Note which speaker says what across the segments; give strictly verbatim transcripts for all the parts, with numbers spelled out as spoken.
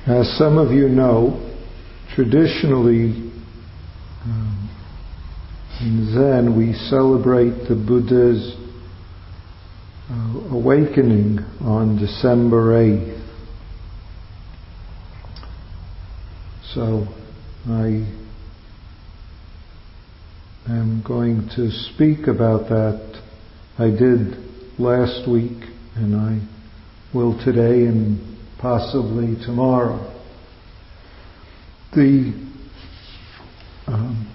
Speaker 1: As some of you know, traditionally um, in Zen we celebrate the Buddha's uh, awakening on December eighth. So I am going to speak about that. I did last week, and I will today and possibly tomorrow. The um,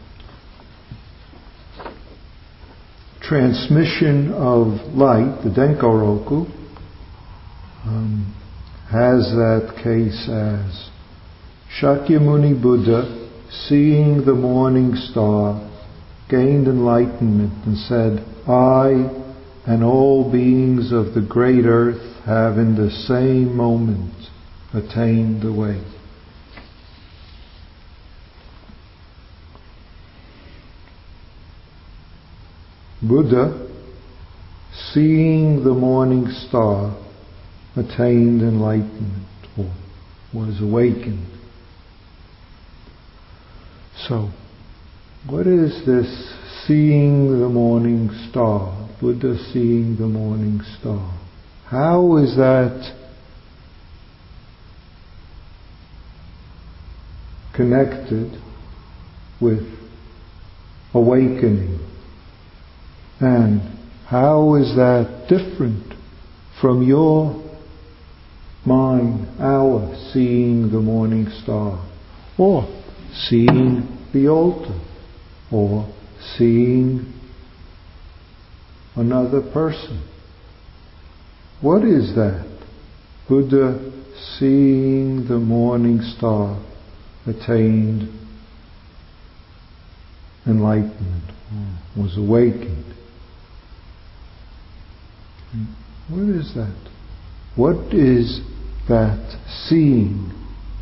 Speaker 1: transmission of light, the Denkoroku, um, has that case as Shakyamuni Buddha, seeing the morning star, gained enlightenment and said, I and all beings of the great earth have in the same moment attained the way. Buddha, seeing the morning star, attained enlightenment or was awakened. So, what is this seeing the morning star? Buddha seeing the morning star. How is that connected with awakening? And how is that different from your mind, our seeing the morning star, or seeing the altar, or seeing another person? What is that? Buddha seeing the morning star attained enlightenment, was awakened. What is that? What is that seeing?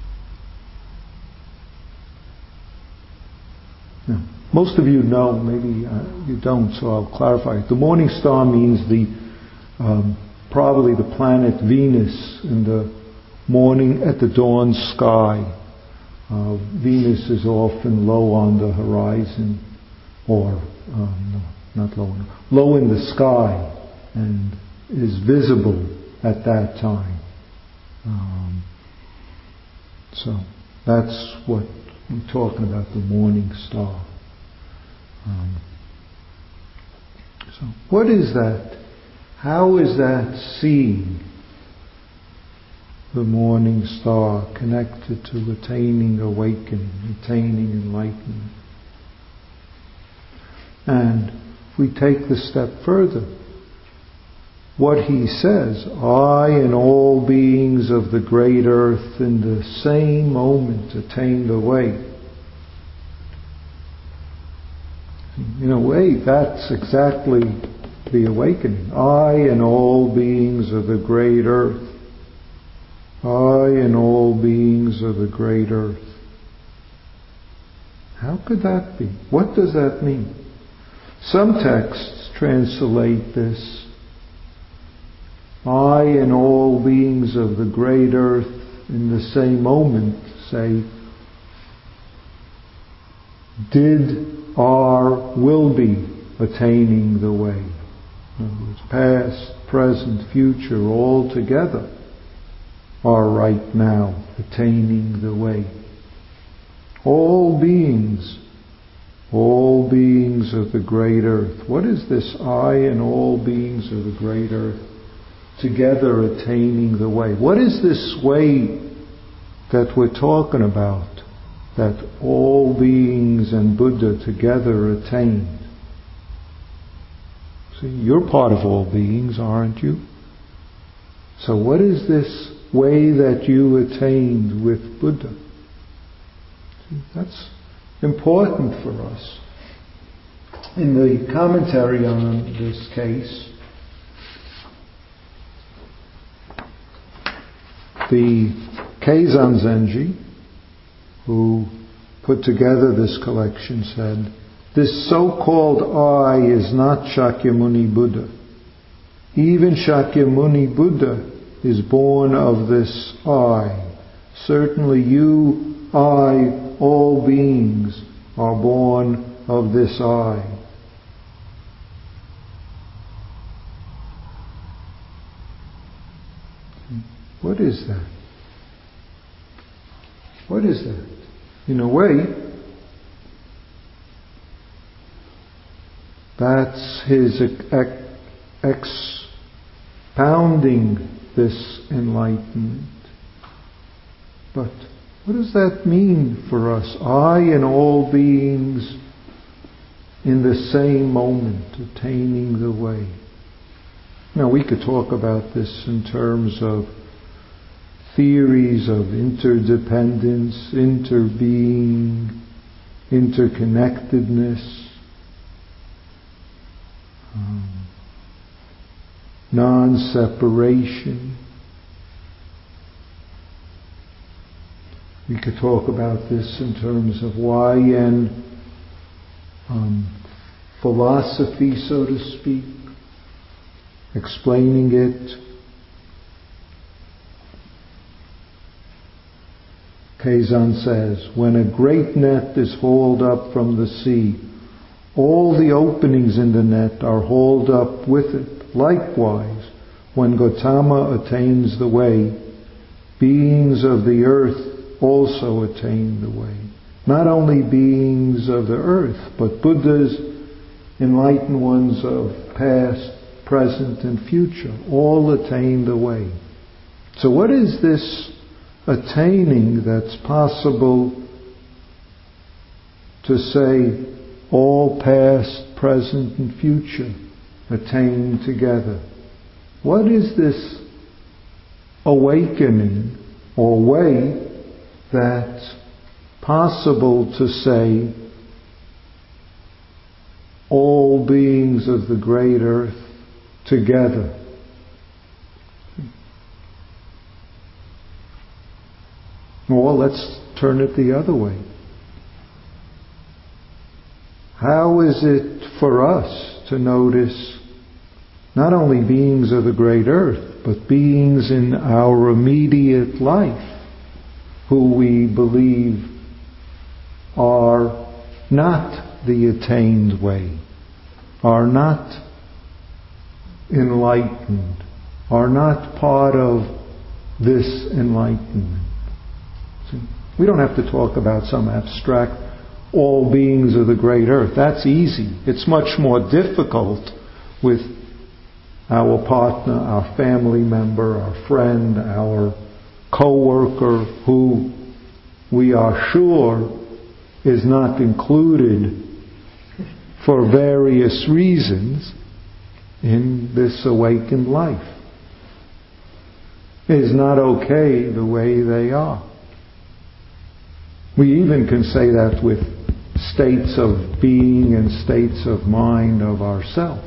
Speaker 1: Now, most of you know, maybe uh, you don't, so I'll clarify. The morning star means the um, probably the planet Venus in the morning at the dawn sky. Uh, Venus is often low on the horizon, or um, no, not low, low in the sky, and is visible at that time. Um, so that's what we're talking about, the morning star. Um, so what is that? How is that seeing the morning star connected to attaining awakening, attaining enlightenment? And if we take the step further, what he says, I and all beings of the great earth in the same moment attained the way. In a way, that's exactly the awakening. I and all beings of the great earth. I and all beings of the great earth. How could that be? What does that mean? Some texts translate this, I and all beings of the great earth in the same moment, say, did, are, will be attaining the way. In other words, past, present, future, all together are right now attaining the way. All beings, all beings of the great earth. What is this I and all beings of the great earth together attaining the way? What is this way that we're talking about, that all beings and Buddha together attained? See, you're part of all beings, aren't you? So what is this way that you attained with Buddha? See, that's important for us. In the commentary on this case, the Keizan Zenji, who put together this collection, said, this so-called I is not Shakyamuni Buddha. Even Shakyamuni Buddha is born of this I. Certainly you, I, all beings are born of this I. What is that? What is that? In a way, that's his ex- expounding this enlightenment. But what does that mean for us? I and all beings in the same moment attaining the way. Now we could talk about this in terms of theories of interdependence, interbeing, interconnectedness, um, non-separation. We could talk about this in terms of Y N um, philosophy, so to speak, explaining it. Kazan says, when a great net is hauled up from the sea, all the openings in the net are hauled up with it. Likewise, when Gautama attains the way, beings of the earth also attain the way. Not only beings of the earth, but Buddhas, enlightened ones of past, present, and future, all attain the way. So what is this attaining that's possible to say all past, present, and future attain together? What is this awakening or way that's possible to say all beings of the great earth together? Or let's turn it the other way. How is it for us to notice not only beings of the great earth, but beings in our immediate life who we believe are not the attained way, are not enlightened, are not part of this enlightenment? We don't have to talk about some abstract all beings of the great earth. That's easy. It's much more difficult with our partner, our family member, our friend, our co-worker who we are sure is not included for various reasons in this awakened life. It is not okay the way they are. We even can say that with states of being and states of mind of ourself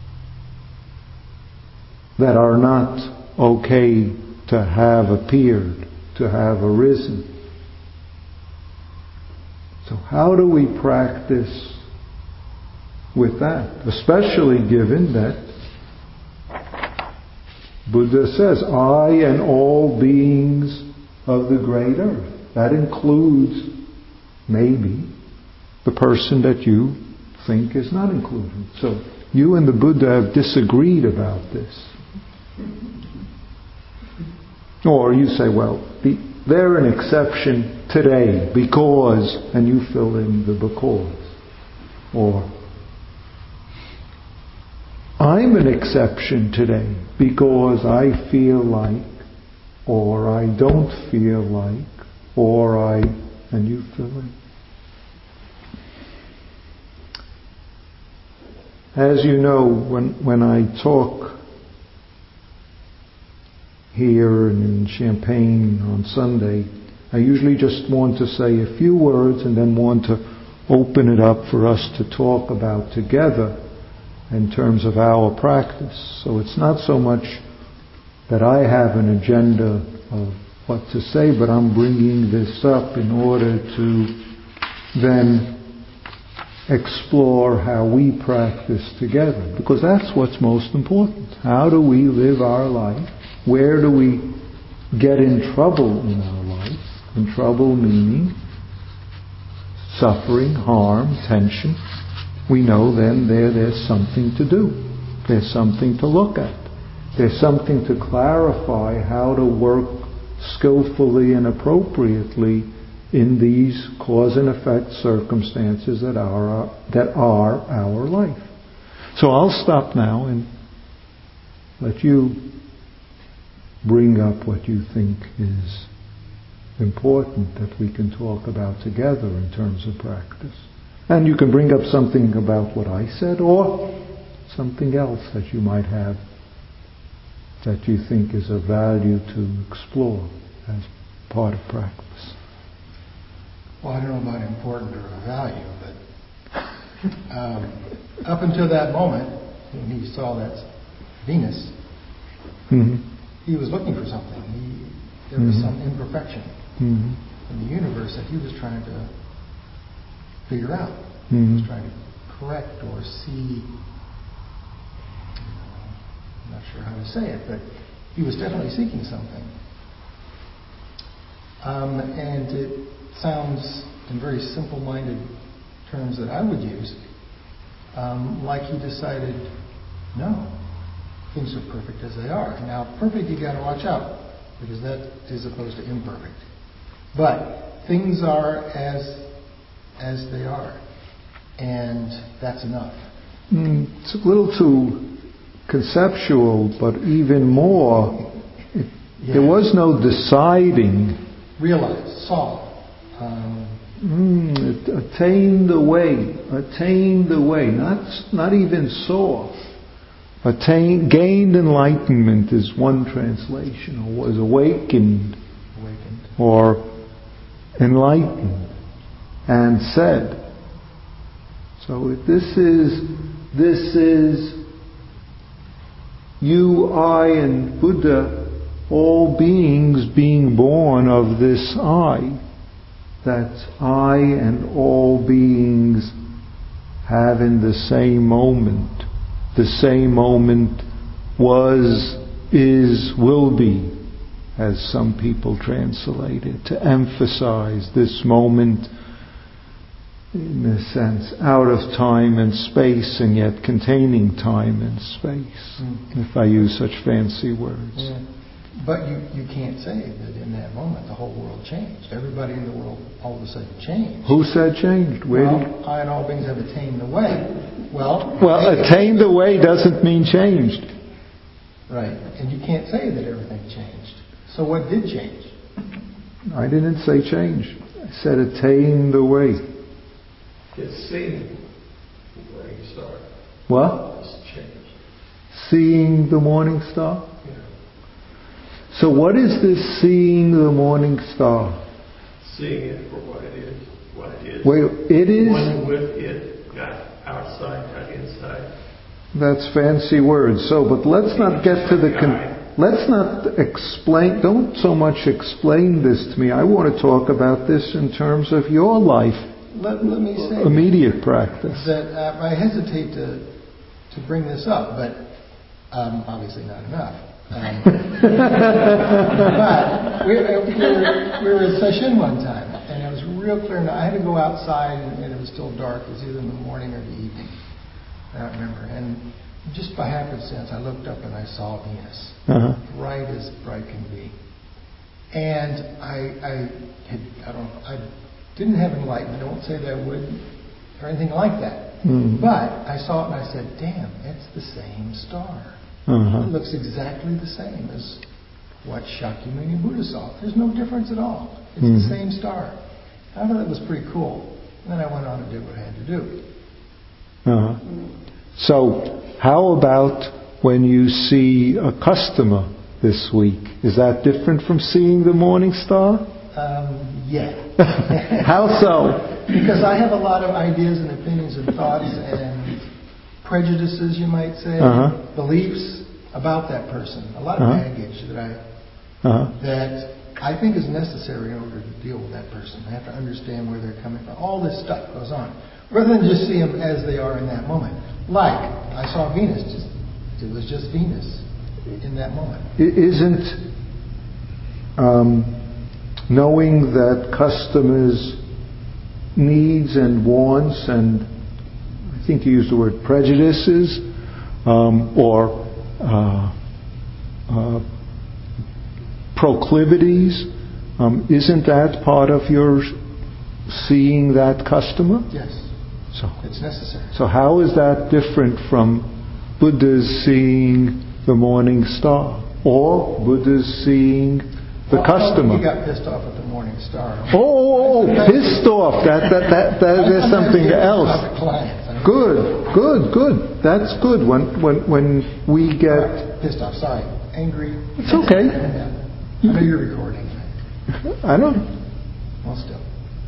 Speaker 1: that are not okay to have appeared, to have arisen. So how do we practice with that? Especially given that Buddha says, I and all beings of the great earth. That includes, maybe, the person that you think is not included. So you and the Buddha have disagreed about this. Or you say, well, they're an exception today because, and you fill in the because. Or, I'm an exception today because I feel like, or I don't feel like, or I, and you fill in. As you know, when when I talk here and in Champaign on Sunday, I usually just want to say a few words and then want to open it up for us to talk about together in terms of our practice. So it's not so much that I have an agenda of what to say, but I'm bringing this up in order to then explore how we practice together. Because that's what's most important. How do we live our life? Where do we get in trouble in our life? And trouble meaning suffering, harm, tension. We know then there there's something to do. There's something to look at. There's something to clarify how to work skillfully and appropriately in these cause and effect circumstances that are that are our life. So I'll stop now and let you bring up what you think is important that we can talk about together in terms of practice. And you can bring up something about what I said or something else that you might have that you think is of value to explore as part of practice.
Speaker 2: Well, I don't know about important or of value, but um, up until that moment, when he saw that Venus,
Speaker 1: mm-hmm.
Speaker 2: he was looking for something. He, there was
Speaker 1: mm-hmm.
Speaker 2: some imperfection
Speaker 1: mm-hmm.
Speaker 2: in the universe that he was trying to figure out.
Speaker 1: Mm-hmm.
Speaker 2: He was trying to correct or see. I'm not sure how to say it, but he was definitely seeking something. Um, and it sounds, in very simple-minded terms that I would use, um, like he decided, no, things are perfect as they are. Now, perfect, you got to watch out, because that is opposed to imperfect. But things are as as they are, and that's enough.
Speaker 1: Mm, it's a little too conceptual, but even more, it, yeah. there was no deciding.
Speaker 2: Realize, saw. Um,
Speaker 1: mm, attain the way, attain the way, not not even saw. Attain, gained enlightenment is one translation, or was awakened,
Speaker 2: awakened,
Speaker 1: or enlightened, and said. So this is this is you, I, and Buddha, all beings being born of this I, that I and all beings have in the same moment. The same moment was, is, will be, as some people translate it, to emphasize this moment, in a sense, out of time and space, and yet containing time and space, mm. if I use such fancy words.
Speaker 2: Yeah. But you, you can't say that in that moment the whole world changed. Everybody in the world all of a sudden changed.
Speaker 1: Who said changed? Where
Speaker 2: well, I and all beings have attained the way. Well,
Speaker 1: well, attained the way doesn't mean changed.
Speaker 2: Right. And you can't say that everything changed. So what did change?
Speaker 1: I didn't say change. I said attain the way.
Speaker 3: It's seeing the morning star.
Speaker 1: What?
Speaker 3: It's changed.
Speaker 1: Seeing the morning star?
Speaker 3: Yeah.
Speaker 1: So what is this seeing the morning star?
Speaker 3: Seeing it for what it is. What it is.
Speaker 1: Wait, it is?
Speaker 3: One with it, not outside, not inside.
Speaker 1: That's fancy words. So, but let's not get to the... Con- let's not explain... Don't so much explain this to me. I want to talk about this in terms of your life.
Speaker 2: Let, let me say...
Speaker 1: Immediate practice.
Speaker 2: That uh, I hesitate to to bring this up, but um, obviously not enough. Um, but we, we, were, we were at Session one time, and it was real clear. And I had to go outside, and, and it was still dark. It was either in the morning or the evening. I don't remember. And just by happenstance, I looked up and I saw Venus,
Speaker 1: uh-huh.
Speaker 2: bright as bright can be. And I, I had, I don't, I didn't have enlightenment. I won't say that I would, or anything like that.
Speaker 1: Mm.
Speaker 2: But I saw it and I said, "Damn, it's the same star."
Speaker 1: Uh-huh.
Speaker 2: It looks exactly the same as what Shakyamuni Buddha saw. There's no difference at all. It's mm-hmm. the same star. I thought that was pretty cool. And then I went on and did what I had to do.
Speaker 1: Uh-huh. So, how about when you see a customer this week? Is that different from seeing the morning star?
Speaker 2: Um, yeah.
Speaker 1: How so?
Speaker 2: Because I have a lot of ideas and opinions and thoughts and prejudices, you might say,
Speaker 1: uh-huh.
Speaker 2: beliefs about that person. A lot of
Speaker 1: uh-huh.
Speaker 2: baggage that I
Speaker 1: uh-huh.
Speaker 2: that I think is necessary in order to deal with that person. I have to understand where they're coming from. All this stuff goes on. Rather than just see them as they are in that moment. Like, I saw Venus. Just, it was just Venus in that moment.
Speaker 1: It isn't... Um, knowing that customers' needs and wants, and I think you used the word prejudices, um, or uh, uh, proclivities, um, isn't that part of your seeing that customer?
Speaker 2: Yes.
Speaker 1: So
Speaker 2: it's necessary.
Speaker 1: So how is that different from Buddha's seeing the morning star, or Buddha's seeing the
Speaker 2: well,
Speaker 1: customer?
Speaker 2: He got pissed off at the morning star.
Speaker 1: Oh, oh, oh pissed off. That that that, that there's something else. Good, good, good. That's good. When when when we get
Speaker 2: pissed off. Sorry, angry.
Speaker 1: It's okay.
Speaker 2: Yeah. I know you're recording.
Speaker 1: I know.
Speaker 2: Well, still.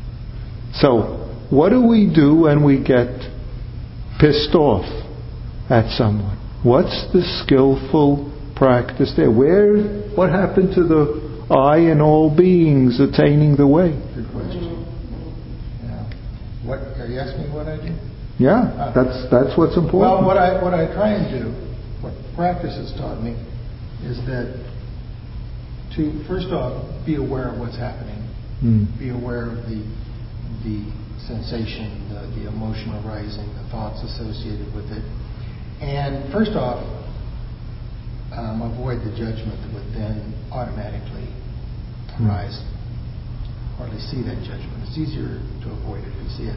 Speaker 1: So, what do we do when we get pissed off at someone? What's the skillful practice there? Where? What happened to the I in all beings attaining the way?
Speaker 2: Good question. Yeah. What are you asking me? What I do?
Speaker 1: Yeah,
Speaker 2: uh,
Speaker 1: that's that's what's important.
Speaker 2: Well, what I what I try and do, what practice has taught me, is that to first off be aware of what's happening,
Speaker 1: mm.
Speaker 2: be aware of the the sensation, the, the emotion arising, the thoughts associated with it, and first off, um, avoid the judgment that would then automatically arise, or at least see that judgment. It's easier to avoid it if you see it.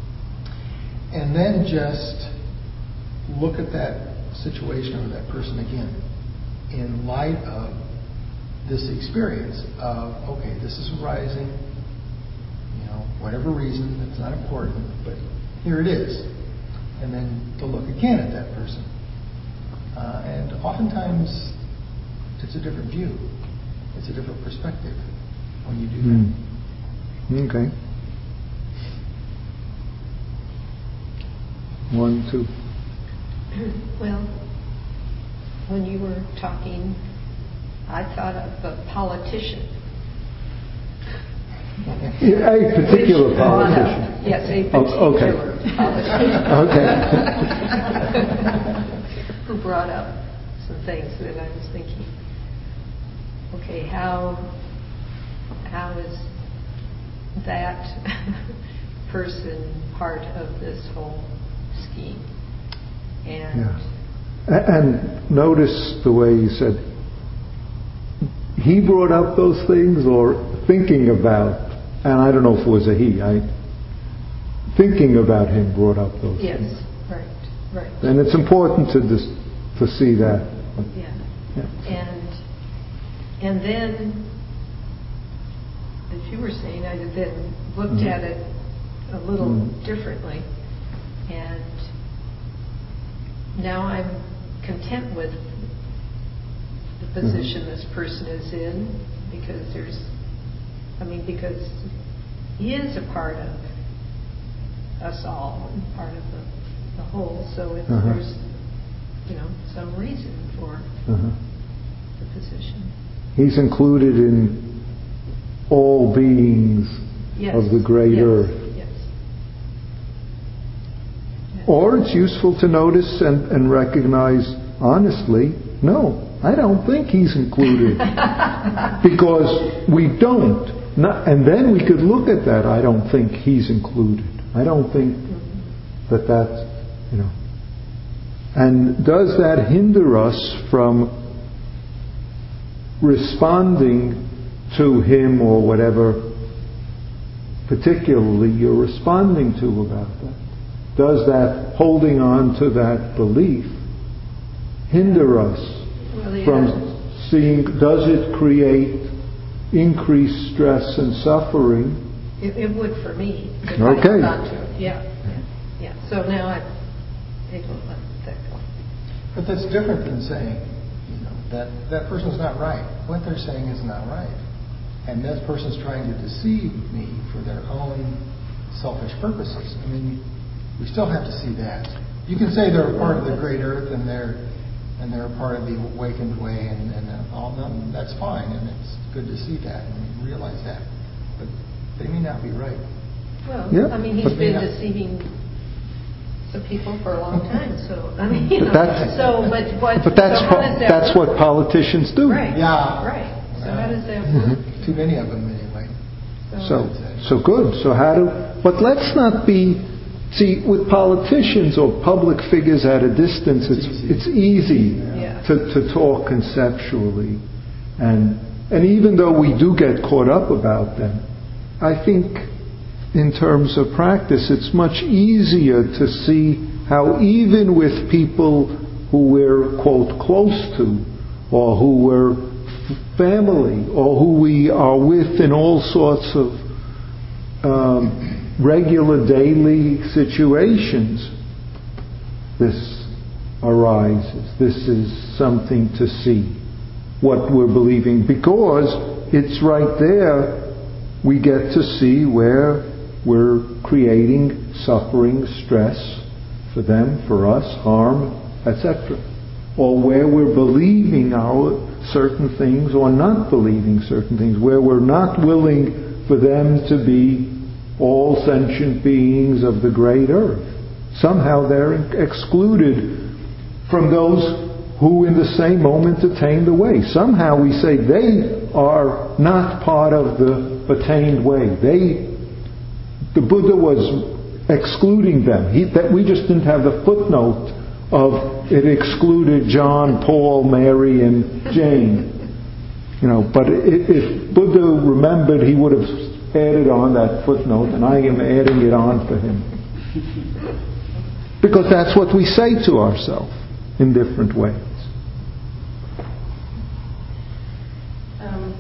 Speaker 2: And then just look at that situation or that person again in light of this experience of, okay, this is arising, you know, whatever reason, it's not important, but here it is. And then to look again at that person. Uh, and oftentimes it's a different view. It's a different perspective when you do that.
Speaker 1: Mm. Okay. One, two.
Speaker 4: Well, when you were talking, I thought of a politician.
Speaker 1: A particular politician.
Speaker 4: Up, yes, a
Speaker 1: oh,
Speaker 4: particular
Speaker 1: okay.
Speaker 4: politician. Okay. Who brought up some things that I was thinking, okay, how how is that person part of this whole scheme? And
Speaker 1: yeah. And notice the way he said, he brought up those things, or thinking about, and I don't know if it was a he, I thinking about him brought up those
Speaker 4: yes,
Speaker 1: things.
Speaker 4: Yes, right, right.
Speaker 1: And it's important to dis, to see that.
Speaker 4: Yeah.
Speaker 1: yeah.
Speaker 4: And and then, as you were saying, I then looked mm-hmm. at it a little mm-hmm. differently, and now I'm content with the position mm-hmm. this person is in, because there's, I mean, because he is a part of us all, and part of the, the whole, so it's, uh-huh. there's, you know, some reason for uh-huh. the position.
Speaker 1: He's included in all beings
Speaker 4: yes.
Speaker 1: of the great
Speaker 4: yes.
Speaker 1: earth.
Speaker 4: Yes. Yes.
Speaker 1: Or it's useful to notice and, and recognize honestly, no, I don't think he's included. Because we don't. Not, and then we could look at that, I don't think he's included. I don't think mm-hmm. that that's, you know. And does that hinder us from responding to him or whatever particularly you're responding to about that? Does that holding on to that belief hinder us
Speaker 4: well, yeah.
Speaker 1: from seeing, does it create increased stress and suffering?
Speaker 4: It, it would for me. If
Speaker 1: okay.
Speaker 4: I held on to it. Yeah, yeah, yeah. So now I'm able to let that go.
Speaker 2: But that's different than saying, you know, that that person's not right. What they're saying is not right. And that person's trying to deceive me for their own selfish purposes. I mean, we still have to see that. You can say they're a part of the great earth and they're and they're a part of the awakened way, and, and all that. That's fine, and it's good to see that and realize that. But they may not be right.
Speaker 4: Well,
Speaker 1: yeah.
Speaker 4: I mean, he's been deceiving the people for a long time. So I mean, you know,
Speaker 1: that's,
Speaker 4: so but what?
Speaker 1: But that's
Speaker 4: so
Speaker 1: po-
Speaker 4: that
Speaker 1: that's
Speaker 4: work?
Speaker 1: what politicians do.
Speaker 4: Right.
Speaker 2: Yeah.
Speaker 4: Right. So how does that work?
Speaker 2: Too many of them, anyway.
Speaker 1: So, so good. So how do, but let's not be, see, with politicians or public figures at a distance, it's, it's easy
Speaker 4: Yeah.
Speaker 1: to, to talk conceptually. And, and even though we do get caught up about them, I think in terms of practice, it's much easier to see how even with people who we're, quote, close to, or who we're family, or who we are with in all sorts of um, regular daily situations, this arises. This is something to see, what we're believing, because it's right there we get to see where we're creating suffering, stress for them, for us, harm, et cetera. Or where we're believing our certain things or not believing certain things, where we're not willing for them to be all sentient beings of the great earth. Somehow they're excluded from those who in the same moment attain the way. Somehow we say they are not part of the attained way. They, the Buddha was excluding them. He, that we just didn't have the footnote of it excluded John, Paul, Mary, and Jane. You know, but if, if Buddha remembered, he would have added on that footnote, and I am adding it on for him. Because that's what we say to ourselves in different ways.
Speaker 5: Um,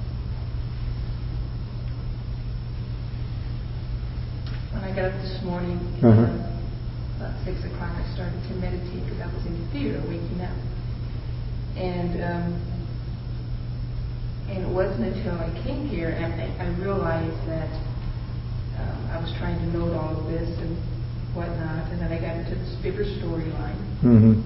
Speaker 5: when I got up this morning,
Speaker 1: Uh-huh.
Speaker 5: uh, about six o'clock, I started to meditate because I was in fear of waking up. And um, and it wasn't until I came here and I, I realized that um, I was trying to note all of this and whatnot, and then I got into this bigger storyline.
Speaker 1: Mm-hmm.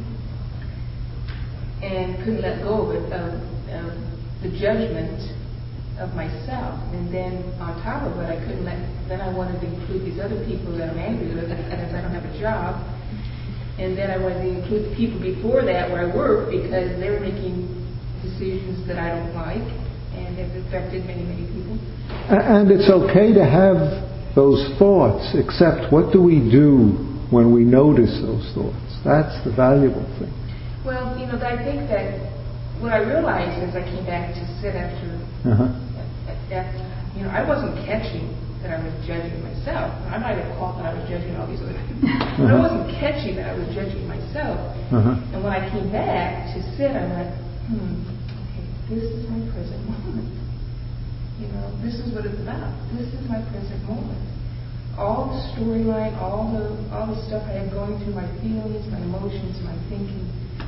Speaker 5: And couldn't let go of it, of, of the judgment of myself. And then on top of it, I couldn't let, then I wanted to include these other people that I'm angry with because I don't have a job. And then I wanted to include the people before that where I work because they're making decisions that I don't like and have affected many, many people.
Speaker 1: And it's okay to have those thoughts, except what do we do when we notice those thoughts? That's the valuable thing.
Speaker 5: Well, you know, I think that what I realized as I came back to sit after
Speaker 1: Uh-huh.
Speaker 5: that, that, you know, I wasn't catching that I was judging myself. I might have caught that I was judging all these other people, but I wasn't catching that I was judging myself.
Speaker 1: Uh-huh.
Speaker 5: And when I came back to sit, I went, hmm, okay, this is my present moment. You know, this is what it's about. This is my present moment. All the storyline, all the all the stuff I have going through, my feelings, my emotions, my thinking.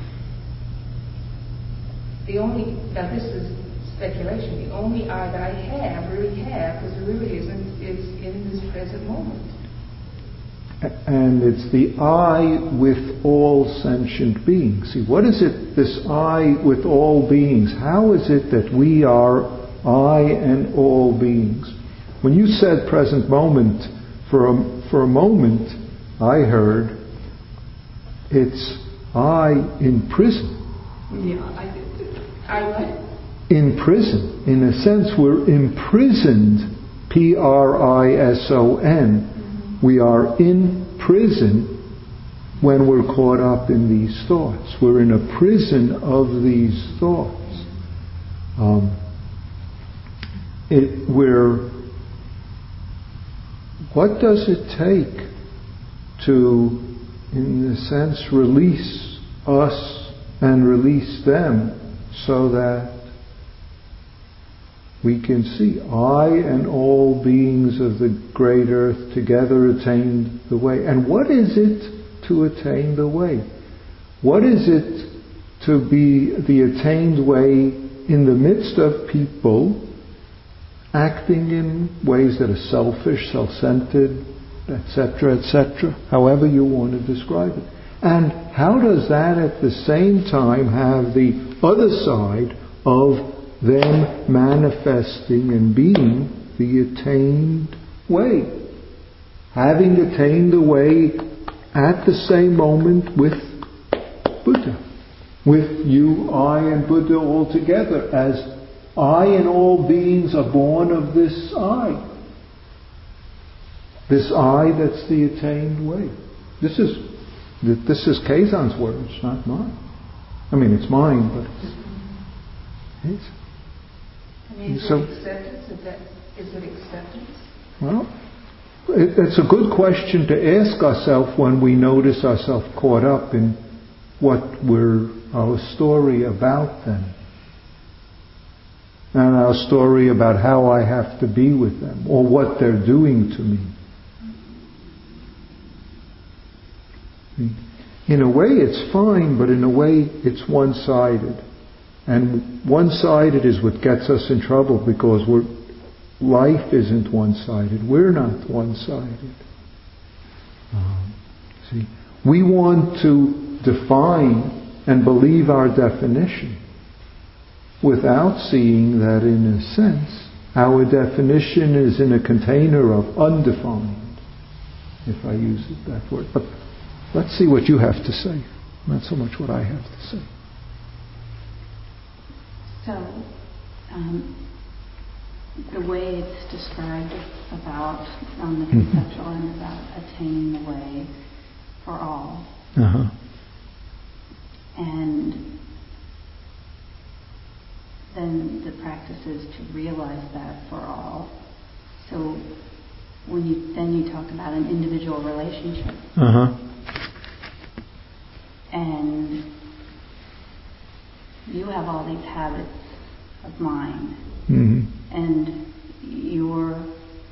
Speaker 5: The only, now this is speculation, the only I that I have, really have, because there really isn't, is in this present moment.
Speaker 1: And it's the I with all sentient beings. See, what is it, this I with all beings? How is it that we are I and all beings? When you said present moment, for a, for a moment, I heard, it's I in prison.
Speaker 5: Yeah, I did. I what?
Speaker 1: In prison. In a sense, we're imprisoned, P R I S O N. Mm-hmm. We are in prison when we're caught up in these thoughts. We're in a prison of these thoughts. Um, it, we're, what does it take to, in a sense, release us and release them so that we can see I and all beings of the great earth together attain the way? And what is it to attain the way? What is it to be the attained way in the midst of people acting in ways that are selfish, self-centered, et cetera, et cetera, however you want to describe it? And how does that at the same time have the other side of them manifesting and being the attained way? Having attained the way at the same moment with Buddha. With you, I, and Buddha all together, as I and all beings are born of this I. This I that's the attained way. This is this is Kazan's words, not mine. I mean, it's mine, but it's.
Speaker 5: I mean, is
Speaker 1: so,
Speaker 5: it acceptance? Is, that, is it acceptance?
Speaker 1: Well, it, it's a good question to ask ourselves when we notice ourselves caught up in what we're, our story about them. And our story about how I have to be with them, or what they're doing to me. In a way it's fine, but in a way it's one-sided. And one-sided is what gets us in trouble, because we're, life isn't one-sided. We're not one-sided. Um, see, we want to define and believe our definition without seeing that, in a sense, our definition is in a container of undefined, if I use it that word. But let's see what you have to say, not so much what I have to say.
Speaker 6: So, um, the way it's described about, on the conceptual end, mm-hmm. about attaining the way for all.
Speaker 1: Uh-huh.
Speaker 6: And then the practice is to realize that for all. So when you then you talk about an individual relationship.
Speaker 1: Uh-huh.
Speaker 6: And you have all these habits of mind.
Speaker 1: Mm-hmm.
Speaker 6: And you're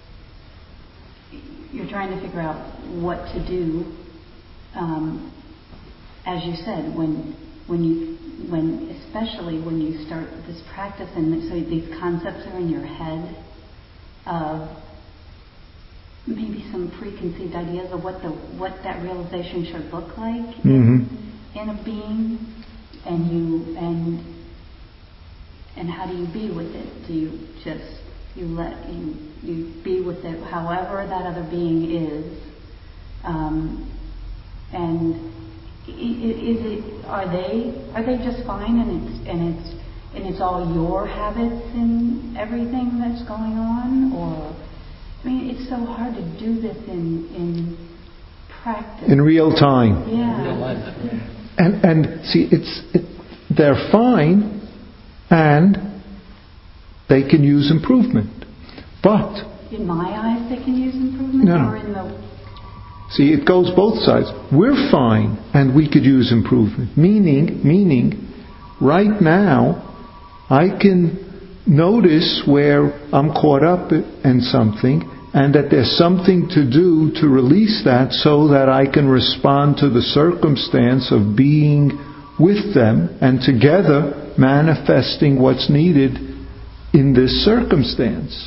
Speaker 6: you're trying to figure out what to do. Um, as you said, when when you when especially when you start this practice, and so these concepts are in your head of maybe some preconceived ideas of what the what that realization should look like
Speaker 1: mm-hmm.
Speaker 6: in, in a being, and you and and how do you be with it? Do you just you let you you be with it however that other being is, um, and is it are they are they just fine, and it's and it's and it's all your habits and everything that's going on? Or I mean, it's so hard to do this in in practice,
Speaker 1: in real time.
Speaker 6: Yeah.
Speaker 2: Real life. Yeah.
Speaker 1: And and see, it's it, they're fine, and they can use improvement. But
Speaker 6: in my eyes, they can use improvement,
Speaker 1: no, no.
Speaker 6: or in the
Speaker 1: See, it goes both sides. We're fine, and we could use improvement. Meaning, meaning, right now, I can notice where I'm caught up in something, and that there's something to do to release that, so that I can respond to the circumstance of being with them, and together manifesting what's needed in this circumstance.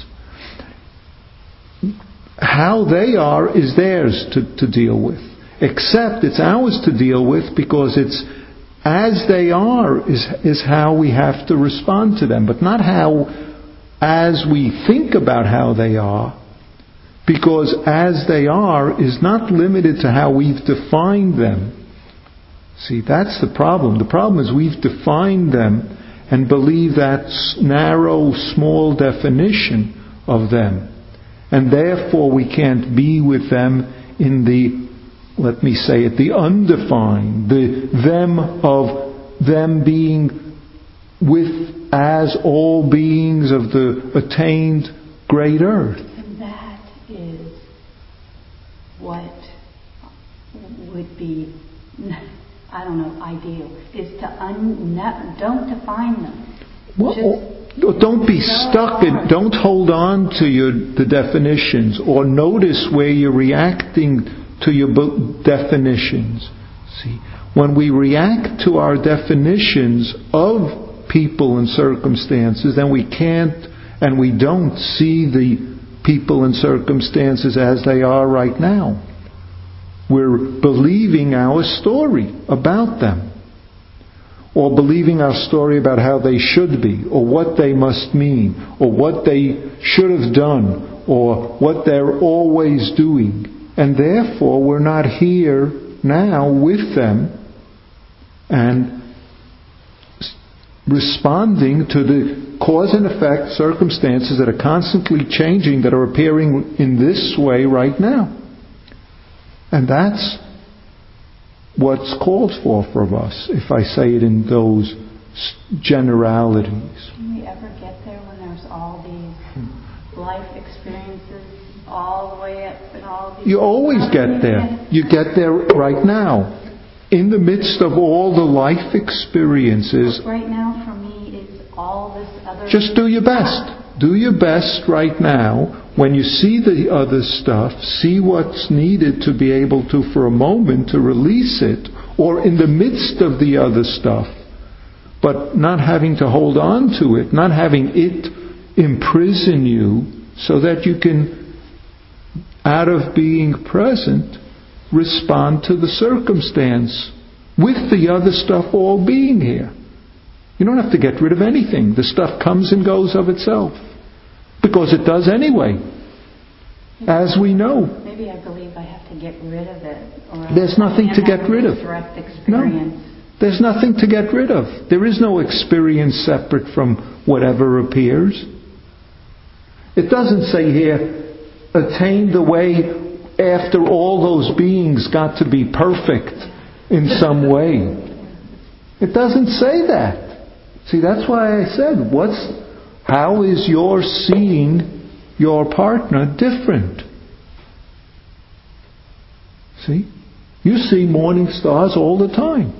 Speaker 1: How they are is theirs to, to deal with. Except it's ours to deal with, because it's as they are is, is how we have to respond to them. But not how, as we think about how they are. Because as they are is not limited to how we've defined them. See, that's the problem. The problem is we've defined them and believe that narrow, small definition of them. And therefore we can't be with them in the, let me say it, the undefined, the them of them being with as all beings of the attained great earth.
Speaker 6: And that is what would be, I don't know, ideal, is to un, don't define them.
Speaker 1: Well,
Speaker 6: Just,
Speaker 1: don't be stuck in, don't hold on to your, the definitions, or notice where you're reacting to your definitions. See, when we react to our definitions of people and circumstances, then we can't and we don't see the people and circumstances as they are right now. We're believing our story about them. Or believing our story about how they should be, or what they must mean, or what they should have done, or what they're always doing. And therefore we're not here now with them, and responding to the cause and effect circumstances that are constantly changing, that are appearing in this way right now. And that's what's called for from us, if I say it in those generalities.
Speaker 6: Can we ever get there when there's all these life experiences all the way up and all these...
Speaker 1: You always get there. You get there right now. In the midst of all the life experiences...
Speaker 6: Right now for me is all this other...
Speaker 1: Just do your best. Do your best right now. When you see the other stuff, see what's needed to be able to, for a moment, to release it. Or in the midst of the other stuff. But not having to hold on to it. Not having it imprison you so that you can, out of being present, respond to the circumstance with the other stuff all being here. You don't have to get rid of anything. The stuff comes and goes of itself. Because it does anyway.
Speaker 6: Maybe
Speaker 1: as we know.
Speaker 6: Maybe I believe I have to get rid of it. Or
Speaker 1: There's nothing to get rid of.
Speaker 6: Direct experience.
Speaker 1: No. There's nothing to get rid of. There is no experience separate from whatever appears. It doesn't say here, attain the way after all those beings got to be perfect in some way. It doesn't say that. See, that's why I said, what's, how is your seeing your partner different? See? You see morning stars all the time.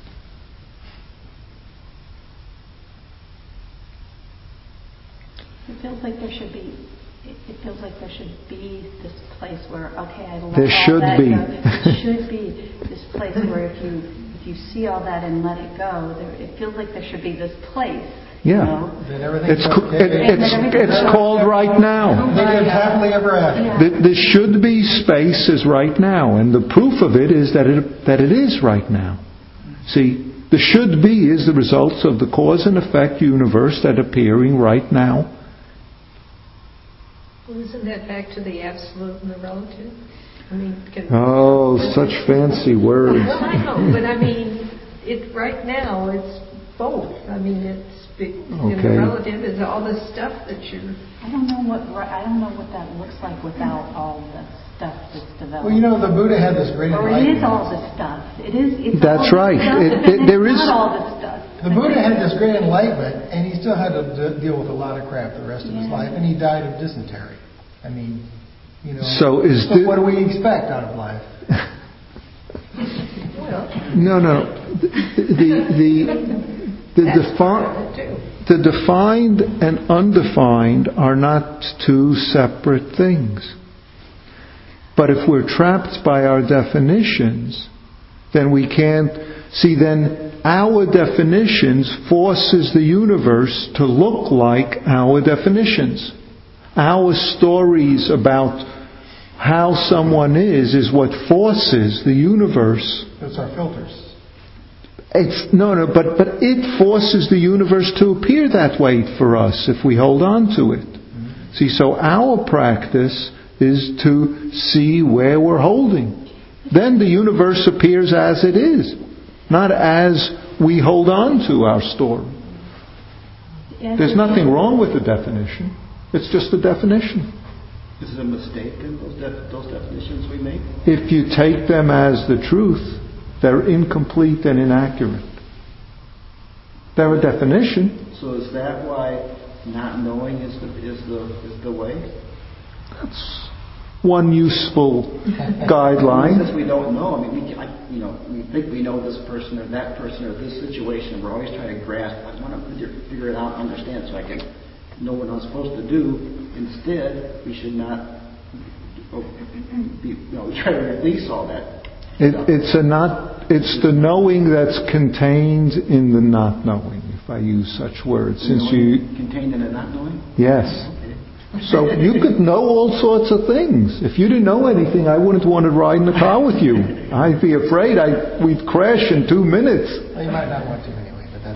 Speaker 6: It feels like there should be. It feels like there should be this place where, okay, I let
Speaker 1: there
Speaker 6: all
Speaker 1: should
Speaker 6: that
Speaker 1: be.
Speaker 6: go. There should be this place where if you if you see all that and let it go, there, it feels like there should be this place.
Speaker 1: Yeah.
Speaker 6: You know?
Speaker 2: That everything's
Speaker 1: It's, co-
Speaker 2: okay.
Speaker 1: it, it's, it's called right now.
Speaker 2: They live happily ever after.
Speaker 6: Yeah.
Speaker 1: The, the should be space is right now, and the proof of it is that it that it is right now. See, the should be is the results of the cause and effect universe that appearing right now.
Speaker 4: Well, isn't that back to the absolute and the relative? I mean, can,
Speaker 1: Oh, such fancy words.
Speaker 4: well, I know, but I mean, it right now it's both. I mean, it's big,
Speaker 1: Okay.
Speaker 4: and the relative is all the stuff that you're.
Speaker 6: I don't know what I don't know what that looks like without all the stuff that's developed.
Speaker 2: Well, you know, the Buddha had this great
Speaker 6: Or it is
Speaker 2: enlightenment.
Speaker 6: all the stuff. It is. It's
Speaker 1: That's
Speaker 6: all
Speaker 1: right.
Speaker 6: The stuff,
Speaker 1: It-
Speaker 6: and
Speaker 1: it-
Speaker 6: it's
Speaker 1: there is-
Speaker 6: not all the stuff.
Speaker 2: The Buddha had this great enlightenment, and he still had to d- deal with a lot of crap the rest of his
Speaker 6: Yeah.
Speaker 2: life, and he died of dysentery. I mean, you know.
Speaker 1: So is
Speaker 2: but
Speaker 1: the-
Speaker 2: what do we expect out of life?
Speaker 4: Well,
Speaker 1: No, no. The the the,
Speaker 4: that's part
Speaker 1: defi-
Speaker 4: of it too.
Speaker 1: the defined and undefined are not two separate things. But if we're trapped by our definitions, then we can't see. Then our definitions forces the universe to look like our definitions. Our stories about how someone is is what forces the universe.
Speaker 2: Those are filters.
Speaker 1: It's no, no, but but it forces the universe to appear that way for us if we hold on to it. Mm-hmm. See, so our practice is to see where we're holding. Then the universe appears as it is, not as we hold on to our story. There's nothing wrong with the definition. It's just a definition.
Speaker 7: Is it a mistake in those, de- those definitions we make?
Speaker 1: If you take them as the truth, they're incomplete and inaccurate. They're a definition.
Speaker 7: So is that why not knowing is the is the is the way?
Speaker 1: That's one useful guideline.
Speaker 7: Since we don't know, I mean, we, I, you know, we think we know this person or that person or this situation. We're always trying to grasp. I want to figure it out, and understand, so I can know what I'm supposed to do. Instead, we should not. Be, you know, we try to release all that.
Speaker 1: It, it's a not. It's the knowing that's contained in the not knowing. If I use such words, since you
Speaker 7: contained in a not knowing.
Speaker 1: Yes.
Speaker 7: Okay.
Speaker 1: So you could know all sorts of things. If you didn't know anything, I wouldn't want to ride in the car with you. I'd be afraid I we'd crash in two minutes.
Speaker 2: Well, you might not want to anyway, but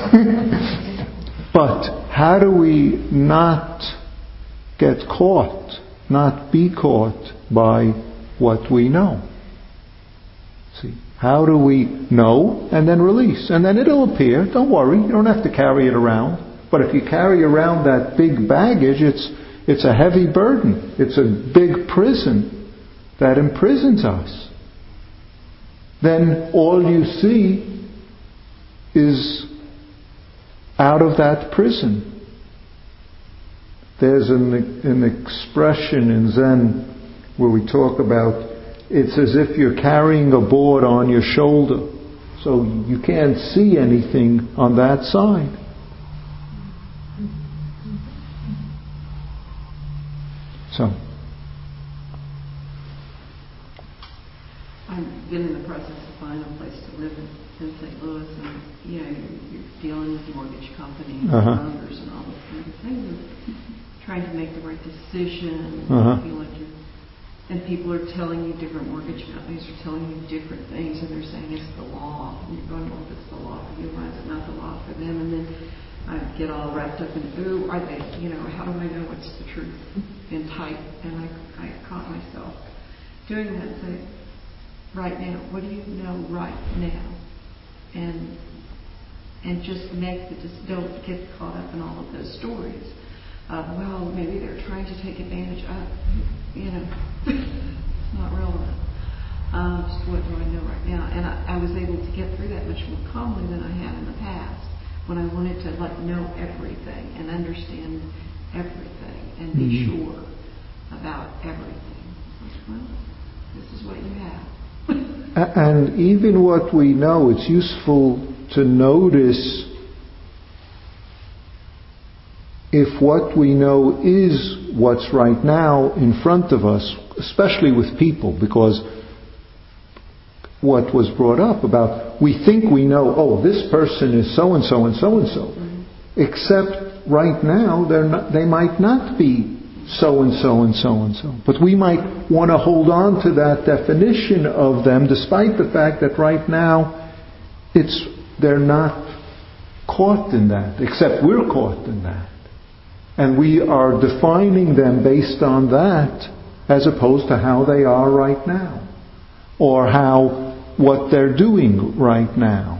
Speaker 2: that's.
Speaker 1: But how do we not get caught, not be caught by what we know? See, How do we know and then release? And then it'll appear. Don't worry. You don't have to carry it around. But if you carry around that big baggage, it's, it's a heavy burden. It's a big prison that imprisons us. Then all you see is out of that prison. There's an, an expression in Zen where we talk about it's as if you're carrying a board on your shoulder, so you can't see anything on that side. So,
Speaker 8: I've been in the process of finding a place to live in, in Saint Louis, and you know, you're, you're dealing with mortgage companies,
Speaker 1: uh-huh.
Speaker 8: and owners, and all those kinds of things, and trying to make the right decision. And
Speaker 1: uh-huh.
Speaker 8: feel like you're And people are telling you, different mortgage companies are telling you different things, and they're saying it's the law. And you're going, well, if it's the law for you, why is it not the law for them? And then I get all wrapped up in, ooh, are they, you know, how do I know what's the truth in type? And I, I caught myself doing that and say, right now, what do you know right now? And and just make the, just don't get caught up in all of those stories. Uh, well, maybe they're trying to take advantage of, you know, it's not relevant. Um, just what do I know right now? And I, I was able to get through that much more calmly than I had in the past, when I wanted to like know everything and understand everything and be mm-hmm. sure about everything. Like, well, this is what you have.
Speaker 1: And even what we know, it's useful to notice if what we know is what's right now in front of us, especially with people, because what was brought up about, we think we know, oh, this person is so-and-so and so-and-so, mm-hmm. except right now they're not, they might not be so-and-so and so-and-so. But we might want to hold on to that definition of them, despite the fact that right now it's they're not caught in that, except we're caught in that. And we are defining them based on that, as opposed to how they are right now, or how what they're doing right now.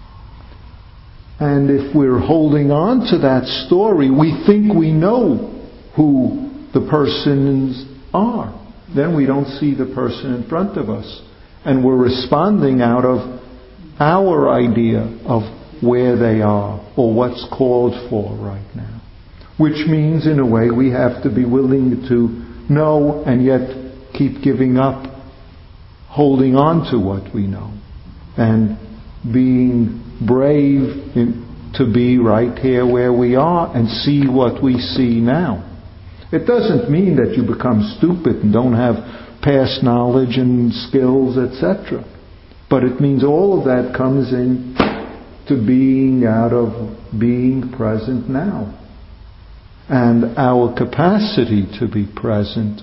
Speaker 1: And if we're holding on to that story, we think we know who the persons are. Then we don't see the person in front of us, and we're responding out of our idea of where they are or what's called for right now. Which means, in a way, we have to be willing to know and yet keep giving up, holding on to what we know, and being brave in, to be right here where we are and see what we see now. It doesn't mean that you become stupid and don't have past knowledge and skills, et cetera. But it means all of that comes in to being out of being present now. And our capacity to be present,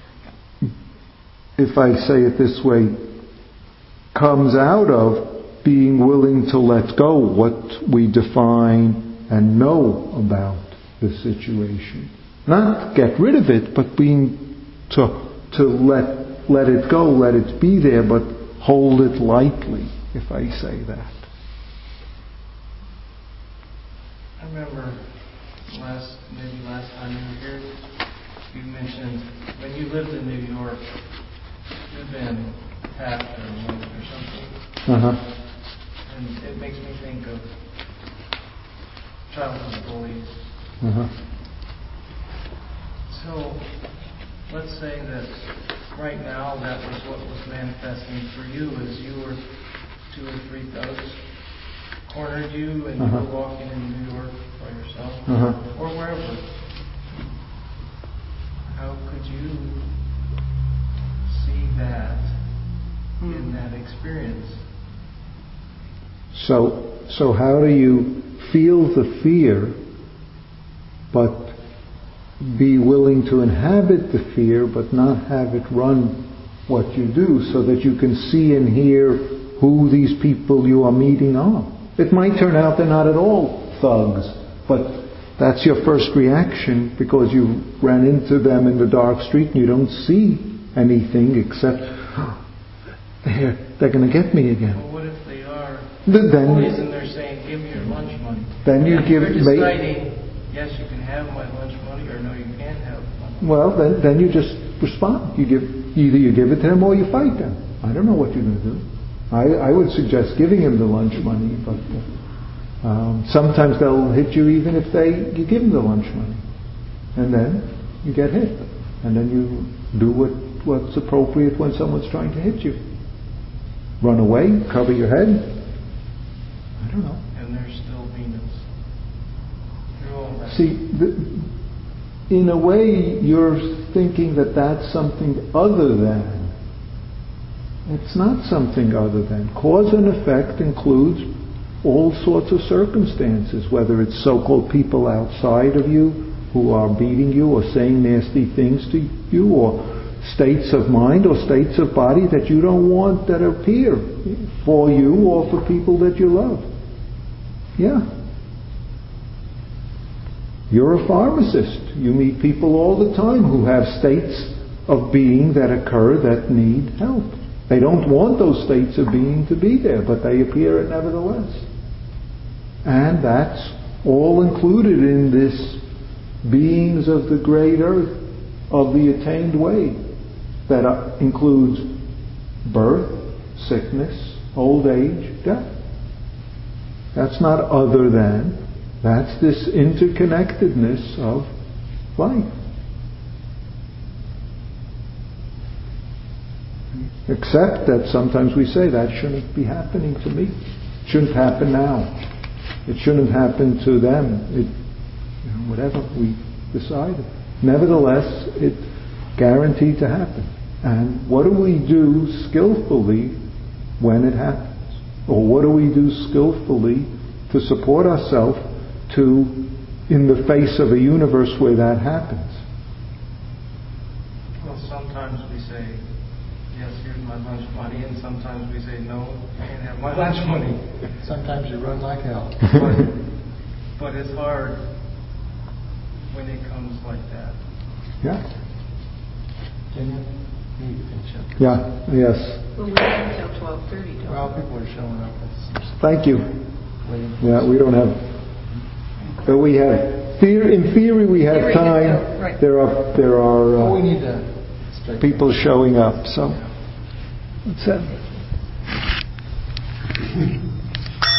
Speaker 1: if I say it this way, comes out of being willing to let go what we define and know about the situation. Not get rid of it, but being to to let let it go, let it be there, but hold it lightly, if I say that.
Speaker 3: I remember last maybe last time you were here, you mentioned when you lived in New York, you'd been tapped or linked or something.
Speaker 1: Uh-huh.
Speaker 3: And it makes me think of childhood bullies.
Speaker 1: Uh-huh.
Speaker 3: So let's say that right now that was what was manifesting for you, as you were two or three thugs cornered you and uh-huh. you were walking in New York by yourself uh-huh. or wherever. How could you see that hmm. in that experience?
Speaker 1: So, so how do you feel the fear, but be willing to inhabit the fear, but not have it run what you do, so that you can see and hear who these people you are meeting are? It might turn out they're not at all thugs, but that's your first reaction because you ran into them in the dark street and you don't see anything except they're, they're going to get me again.
Speaker 3: Well, what if they are
Speaker 1: Then,
Speaker 3: employees and they're saying, give me your lunch money?
Speaker 1: Then you
Speaker 3: and
Speaker 1: give
Speaker 3: you're
Speaker 1: me...
Speaker 3: deciding, yes, you can have my lunch money, or no, you can't have lunch money.
Speaker 1: Well, then, then you just respond. You give Either you give it to them or you fight them. I don't know what you're going to do. I, I would suggest giving him the lunch money, but um, sometimes they'll hit you even if they you give them the lunch money. And then you get hit. And then you do what, what's appropriate when someone's trying to hit you. Run away, cover your head. I don't know.
Speaker 3: And they're still Venus. You're all right.
Speaker 1: See, the, in a way, you're thinking that that's something other than. It's not something other than. Cause and effect includes all sorts of circumstances, whether it's so-called people outside of you who are beating you or saying nasty things to you, or states of mind or states of body that you don't want that appear for you or for people that you love. Yeah. You're a pharmacist. You meet people all the time who have states of being that occur that need help. They don't want those states of being to be there, but they appear it nevertheless. And that's all included in this beings of the great earth, of the attained way, that uh, includes birth, sickness, old age, death. That's not other than. That's this interconnectedness of life. Except that sometimes we say that shouldn't be happening to me. It shouldn't happen now. It shouldn't happen to them. It, you know, whatever we decided. Nevertheless, it's guaranteed to happen. And what do we do skillfully when it happens? Or what do we do skillfully to support ourselves to, in the face of a universe where that happens?
Speaker 3: Well, sometimes we say, yes, here's my lunch money, and sometimes we say, no, you can't have my lunch money.
Speaker 2: Sometimes you run like hell.
Speaker 3: but, but it's hard when it comes like that.
Speaker 1: Yeah.
Speaker 2: Can you? You can check.
Speaker 1: Yeah, yes.
Speaker 4: Well, we have until twelve thirty.
Speaker 2: Well, people are showing up. It's
Speaker 1: Thank you.
Speaker 2: waiting.
Speaker 1: Yeah, we don't have... But we have... Theor- in theory, we have
Speaker 4: Theory,
Speaker 1: time.
Speaker 4: no, right.
Speaker 1: There are there are uh,
Speaker 2: Oh, we need to straighten
Speaker 1: people showing up. So that's it.